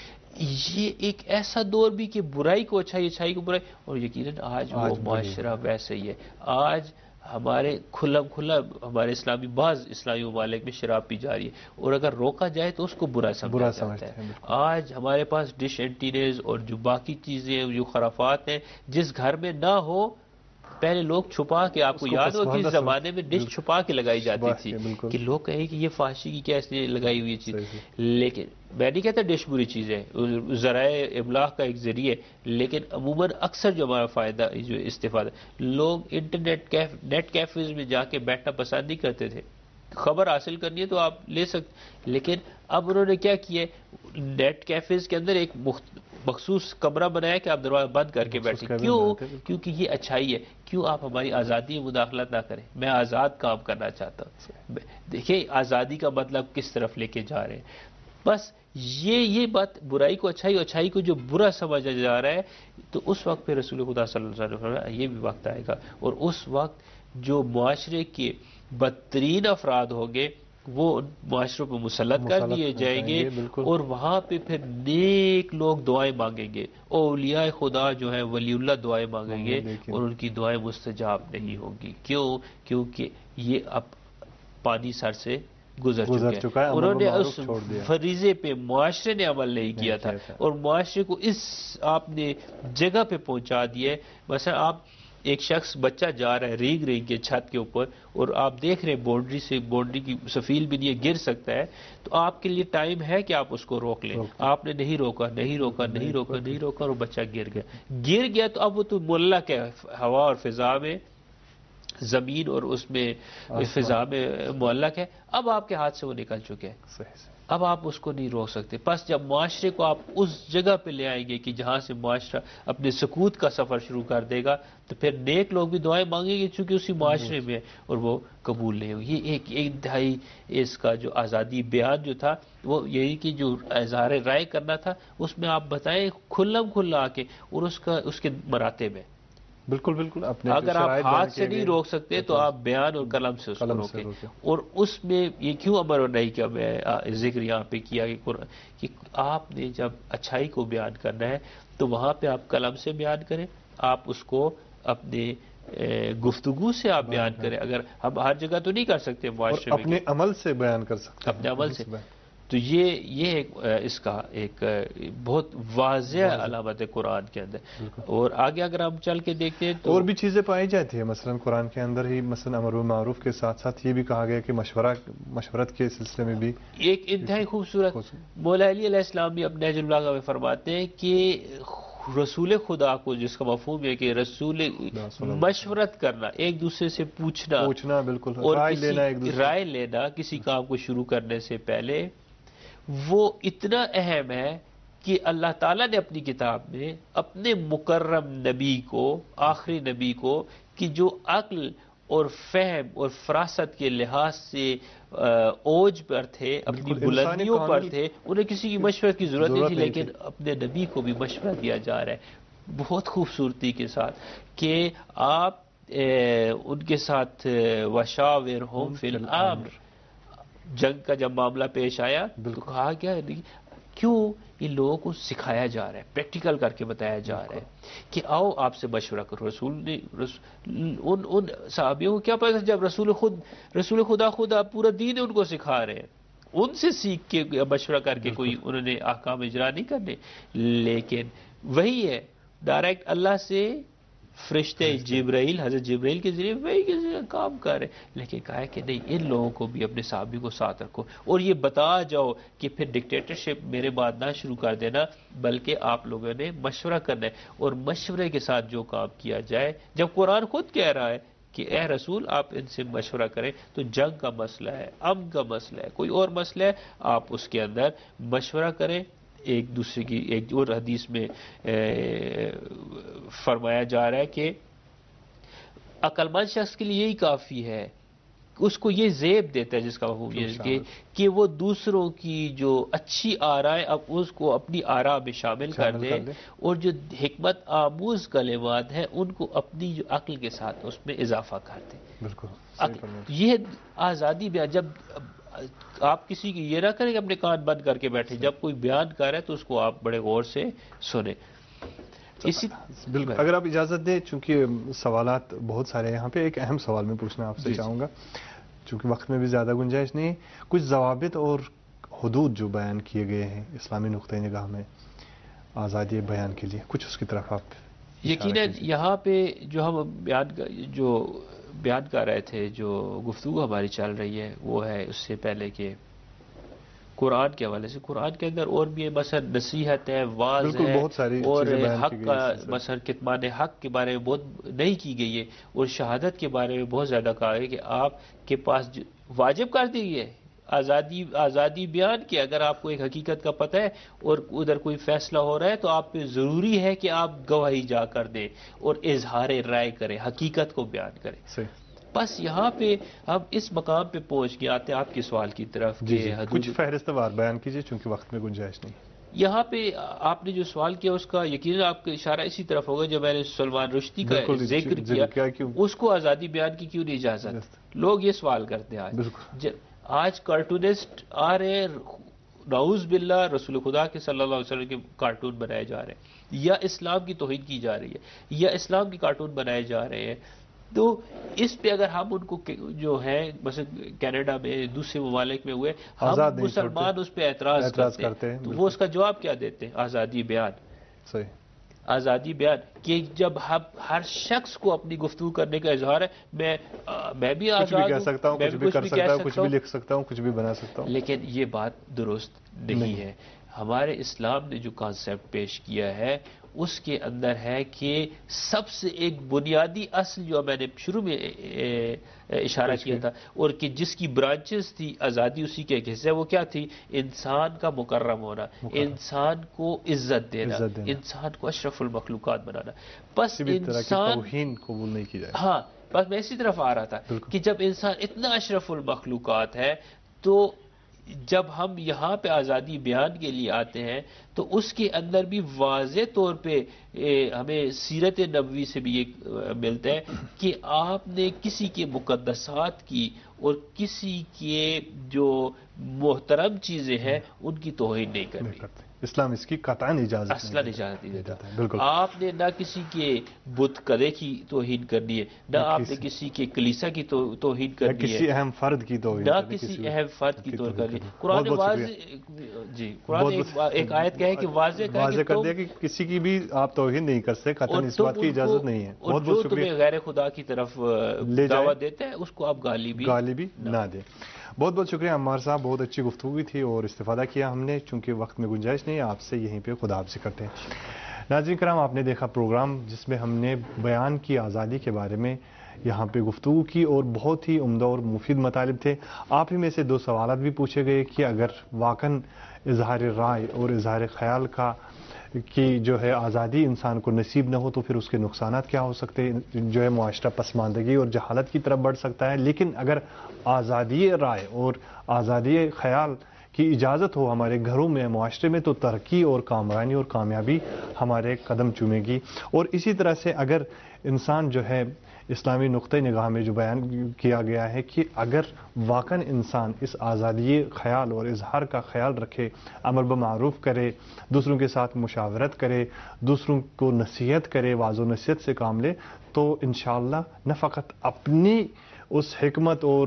یہ ایک ایسا دور بھی کہ برائی کو اچھائی، اچھائی کو برائی. اور یقیناً آج وہ معاشرہ ویسے ہی ہے. آج ہمارے کھلم کھلا ہمارے اسلامی بعض اسلامی ممالک میں شراب پی جا رہی ہے اور اگر روکا جائے تو اس کو برا سمجھا جاتا ہے. آج ہمارے پاس ڈش اینٹینیز اور جو باقی چیزیں جو خرافات ہیں جس گھر میں نہ ہو، پہلے لوگ چھپا کے، آپ کو یاد ہو کہ اس زمانے میں ڈش چھپا کے لگائی جاتی تھی کہ لوگ کہیں کہ یہ فحاشی کی کیا اس لیے لگائی ہوئی چیز. لیکن میں نہیں کہتا ڈش بری چیز ہے، ذرائع ابلاغ کا ایک ذریعہ، لیکن عموماً اکثر جو ہمارا فائدہ جو استفادہ، لوگ انٹرنیٹ کیف نیٹ کیفز میں جا کے بیٹھنا پسند نہیں کرتے تھے. خبر حاصل کرنی ہے تو آپ لے سکتے، لیکن اب انہوں نے کیا کیا، نیٹ کیفز کے اندر ایک مخصوص کمرہ بنایا کہ آپ دروازہ بند کر کے بیٹھیں. کیوں؟ کیونکہ یہ اچھائی ہے. کیوں آپ ہماری آزادی میں مداخلت نہ کریں؟ میں آزاد کام کرنا چاہتا ہوں. دیکھیں آزادی کا مطلب کس طرف لے کے جا رہے ہیں. بس یہ یہ بات برائی کو اچھائی، اچھائی کو جو برا سمجھا جا رہا ہے، تو اس وقت پہ رسول خدا صلی اللہ علیہ وسلم یہ بھی وقت آئے گا اور اس وقت جو معاشرے کے بدترین افراد ہوں گے وہ معاشروں پہ مسلط کر دیے جائیں گے اور وہاں پہ پھر نیک لوگ دعائیں مانگیں گے. اولیاء خدا جو ہیں ولی اللہ دعائیں مانگیں گے اور ان کی دعائیں مستجاب نہیں ہوں گی. کیوں؟ کیونکہ یہ اب پانی سر سے گزر چکا ہے. انہوں نے اس فریضے پہ معاشرے نے عمل نہیں کیا تھا اور معاشرے کو اس آپ نے جگہ پہ پہنچا دیا ہے. مثلا آپ ایک شخص بچہ جا رہا ہے ریگ ریگ کے چھت کے اوپر اور آپ دیکھ رہے ہیں باؤنڈری سے باؤنڈری کی سفیل بھی نہیں گر سکتا ہے، تو آپ کے لیے ٹائم ہے کہ آپ اس کو روک لیں. آپ نے نہیں روکا نہیں روکا نہیں روکا نہیں روکا اور بچہ گر گیا گر گیا تو اب وہ تو معلق ہے ہوا اور فضا میں زمین اور اس میں فضا میں معلق ہے، اب آپ کے ہاتھ سے وہ نکل چکے ہیں، صحیح صحیح اب آپ اس کو نہیں روک سکتے۔ پس جب معاشرے کو آپ اس جگہ پہ لے آئیں گے کہ جہاں سے معاشرہ اپنے سکوت کا سفر شروع کر دے گا، تو پھر نیک لوگ بھی دعائیں مانگیں گے چونکہ اسی معاشرے میں ہے اور وہ قبول نہیں ہوگی۔ یہ ایک ایک دہائی اس کا جو آزادی بیان جو تھا وہ یہی کہ جو اظہار رائے کرنا تھا اس میں آپ بتائیں کھلم کھلا کے، اور اس کا اس کے مراتب ہے۔ بالکل بالکل، اپنے اگر آپ شرائط ہاتھ بیان سے کیے نہیں گئے روک سکتے تو آپ بیان اور قلم سے اس کو قلم سے روکیں۔ روکیں۔ اور اس میں یہ کیوں امر اور نہیں کیا میں ذکر یہاں پہ کیا کہ قرآن کہ آپ نے جب اچھائی کو بیان کرنا ہے تو وہاں پہ آپ قلم سے بیان کریں، آپ اس کو اپنے گفتگو سے آپ بیان کریں۔ اگر ہم ہر جگہ تو نہیں کر سکتے اور معاشرے میں اپنے عمل سے بیان کر سکتے ہیں، اپنے عمل سے، تو یہ یہ ایک اس کا ایک بہت واضح علامت ہے قرآن کے اندر۔ اور آگے اگر ہم چل کے دیکھتے ہیں تو اور بھی چیزیں پائی جاتی ہیں، مثلا قرآن کے اندر ہی مثلا امر بالمعروف کے ساتھ ساتھ یہ بھی کہا گیا کہ مشورہ مشورت کے سلسلے میں بھی ایک انتہائی خوبصورت مولا علی علیہ السلام بھی اپنے نہج البلاغہ میں فرماتے ہیں کہ رسول خدا کو، جس کا مفہوم ہے کہ رسول مشورت کرنا، ایک دوسرے سے پوچھنا پوچھنا بالکل، اور رائے کسی لینا ایک دوسرے رائے لینا کسی کام کو شروع کرنے سے پہلے، وہ اتنا اہم ہے کہ اللہ تعالیٰ نے اپنی کتاب میں اپنے مکرم نبی کو، آخری نبی کو، کہ جو عقل اور فہم اور فراست کے لحاظ سے اوج پر تھے، اپنی بلندیوں پر تھے، انہیں کسی کی مشورت کی ضرورت نہیں تھی، لیکن اپنے نبی کو بھی مشورہ دیا جا رہا ہے بہت خوبصورتی کے ساتھ کہ آپ ان کے ساتھ وشاورہم فی الامر، جنگ کا جب معاملہ پیش آیا تو کہا کیا کیوں ان لوگوں کو سکھایا جا رہا ہے، پریکٹیکل کر کے بتایا جا رہا ہے کہ آؤ آپ سے مشورہ کرو۔ رسول نے ان ان صحابیوں کو کیا پتا جب رسول خود رسول خدا خدا پورا دین ان کو سکھا رہے ہیں، ان سے سیکھ کے مشورہ کر کے کوئی انہوں نے احکام اجرا نہیں کرنے، لیکن وہی ہے ڈائریکٹ اللہ سے فرشتے جبرائیل، حضرت جبرائیل کے ذریعے وہی کے ذریعے کام کر رہے، لیکن کہا ہے کہ نہیں ان لوگوں کو بھی اپنے صحابی کو ساتھ رکھو اور یہ بتا جاؤ کہ پھر ڈکٹیٹرشپ میرے بعد نہ شروع کر دینا، بلکہ آپ لوگوں نے مشورہ کرنا ہے اور مشورے کے ساتھ جو کام کیا جائے۔ جب قرآن خود کہہ رہا ہے کہ اے رسول آپ ان سے مشورہ کریں، تو جنگ کا مسئلہ ہے، امن کا مسئلہ ہے، کوئی اور مسئلہ ہے، آپ اس کے اندر مشورہ کریں ایک دوسرے کی۔ ایک اور حدیث میں فرمایا جا رہا ہے کہ عقل مند شخص کے لیے یہی کافی ہے، اس کو یہ زیب دیتا ہے جس کا مفہوم یہ ہے کہ وہ دوسروں کی جو اچھی آرائیں اب اس کو اپنی آراء میں شامل کر دے اور جو حکمت آموز کلمات ہیں ان کو اپنی جو عقل کے ساتھ اس میں اضافہ کر دے۔ بالکل یہ آزادی بیان، جب آپ کسی کی یہ نہ کریں کہ اپنے کان بند کر کے بیٹھے، جب کوئی بیان کر رہا ہے تو اس کو آپ بڑے غور سے سنیں۔ اسی بالکل، اگر آپ اجازت دیں، چونکہ سوالات بہت سارے ہیں یہاں پہ، ایک اہم سوال میں پوچھنا آپ سے چاہوں گا چونکہ وقت میں بھی زیادہ گنجائش نہیں، کچھ ضوابط اور حدود جو بیان کیے گئے ہیں اسلامی نقطۂ نگاہ میں آزادی بیان کے لیے، کچھ اس کی طرف آپ یقیناً یہاں پہ جو ہم بیان جو بیان کر رہے تھے، جو گفتگو ہماری چل رہی ہے وہ ہے اس سے پہلے کہ قرآن کے حوالے سے، قرآن کے اندر اور بھی مثلا نصیحت ہے، واعظ ہے، اور حق کا مثلا کتمان حق کے بارے میں بہت نہیں کی گئی ہے، اور شہادت کے بارے میں بہت زیادہ کہا ہے کہ آپ کے پاس واجب کر دی ہے آزادی آزادی بیان کی۔ اگر آپ کو ایک حقیقت کا پتہ ہے اور ادھر کوئی فیصلہ ہو رہا ہے تو آپ پہ ضروری ہے کہ آپ گواہی جا کر دیں اور اظہار رائے کریں، حقیقت کو بیان کریں۔ بس یہاں پہ ہم اس مقام پہ پہنچ کے آتے ہیں آپ کے سوال کی طرف کہ کچھ فہرست وار بیان کیجئے چونکہ وقت میں گنجائش نہیں۔ یہاں پہ آپ نے جو سوال کیا اس کا یقیناً آپ کا اشارہ اسی طرف ہوگا، جب میں نے سلمان رشدی کا ذکر کیا اس کو آزادی بیان کی کیوں نہیں اجازت؟ لوگ یہ سوال کرتے ہیں آج آج کارٹونسٹ آ رہے ہیں، نعوذ باللہ رسول خدا کے صلی اللہ علیہ وسلم کے کارٹون بنائے جا رہے ہیں، یا اسلام کی توہین کی جا رہی ہے، یا اسلام کے کارٹون بنائے جا رہے ہیں، تو اس پہ اگر ہم ان کو جو ہے مثلا کینیڈا میں دوسرے ممالک میں ہوئے ہم مسلمان اس پہ اعتراض کرتے ہیں تو وہ اس کا جواب کیا دیتے ہیں؟ آزادی بیان۔ صحیح، آزادی بیان کہ جب ہر شخص کو اپنی گفتگو کرنے کا اظہار ہے، میں میں بھی آزاد ہوں، کچھ بھی کہہ سکتا ہوں، کچھ بھی کر سکتا ہوں، کچھ بھی لکھ سکتا ہوں، کچھ بھی بنا سکتا ہوں، لیکن یہ بات درست نہیں ہے۔ ہمارے اسلام نے جو کانسیپٹ پیش کیا ہے اس کے اندر ہے کہ سب سے ایک بنیادی اصل جو میں نے شروع میں اشارہ کیا تھا اور کہ جس کی برانچز تھی آزادی اسی کے ایک حصہ، وہ کیا تھی؟ انسان کا مکرم ہونا، انسان کو عزت دینا، انسان کو اشرف المخلوقات بنانا. بس انسان توہین قبول نہیں کی جائے. ہاں بس میں اسی طرف آ رہا تھا کہ جب انسان اتنا اشرف المخلوقات ہے تو جب ہم یہاں پہ آزادی بیان کے لیے آتے ہیں تو اس کے اندر بھی واضح طور پہ ہمیں سیرت نبوی سے بھی یہ ملتا ہے کہ آپ نے کسی کے مقدسات کی اور کسی کے جو محترم چیزیں ہیں ان کی توہین نہیں کرنی. اسلام اس کی قطعاً اجازت اصلاً اجازت نہیں دیتا. بالکل. آپ نے نہ کسی کے بت قدے کی توہین کرنی ہے، نہ آپ نے کسی کے کلیسا کی توہین کرنی ہے، کسی اہم فرد کی توہین، نہ کسی اہم فرد کی توہین کرنی ہے. قرآن واضح جی قرآن ایک آیت کہے کہ واضح واضح کر دیا کہ کسی کی بھی آپ توہین نہیں کر سکتے، قطعاً اس بات کی اجازت نہیں ہے. اور جو تمہیں غیر خدا کی طرف دعوت دیتا ہے اس کو آپ گالی بھی گالی بھی نہ دیں. بہت بہت شکریہ عمار صاحب، بہت اچھی گفتگو تھی اور استفادہ کیا ہم نے. چونکہ وقت میں گنجائش نہیں، آپ سے یہیں پہ خدا حافظ کرتے ہیں. ناظرین کرام، آپ نے دیکھا پروگرام جس میں ہم نے بیان کی آزادی کے بارے میں یہاں پہ گفتگو کی اور بہت ہی عمدہ اور مفید مطالب تھے. آپ ہی میں سے دو سوالات بھی پوچھے گئے کہ اگر واقعاً اظہار رائے اور اظہار خیال کا کی جو ہے آزادی انسان کو نصیب نہ ہو تو پھر اس کے نقصانات کیا ہو سکتے ہیں، جو ہے معاشرہ پسماندگی اور جہالت کی طرف بڑھ سکتا ہے. لیکن اگر آزادی رائے اور آزادی خیال کی اجازت ہو ہمارے گھروں میں، معاشرے میں، تو ترقی اور کامرانی اور کامیابی ہمارے قدم چومے گی. اور اسی طرح سے اگر انسان جو ہے اسلامی نقطۂ نگاہ میں جو بیان کیا گیا ہے کہ اگر واقعاً انسان اس آزادی خیال اور اظہار کا خیال رکھے، امر بالمعروف کرے، دوسروں کے ساتھ مشاورت کرے، دوسروں کو نصیحت کرے، واضح و نصیحت سے کام لے، تو انشاءاللہ نہ فقط اپنی اس حکمت اور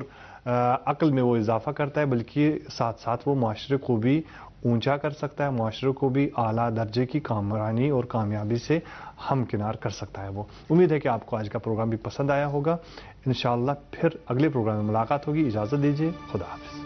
عقل میں وہ اضافہ کرتا ہے بلکہ ساتھ ساتھ وہ معاشرے کو بھی اونچا کر سکتا ہے، معاشرے کو بھی اعلیٰ درجے کی کامرانی اور کامیابی سے ہمکنار کر سکتا ہے. وہ امید ہے کہ آپ کو آج کا پروگرام بھی پسند آیا ہوگا. انشاءاللہ پھر اگلے پروگرام میں ملاقات ہوگی. اجازت دیجیے. خدا حافظ.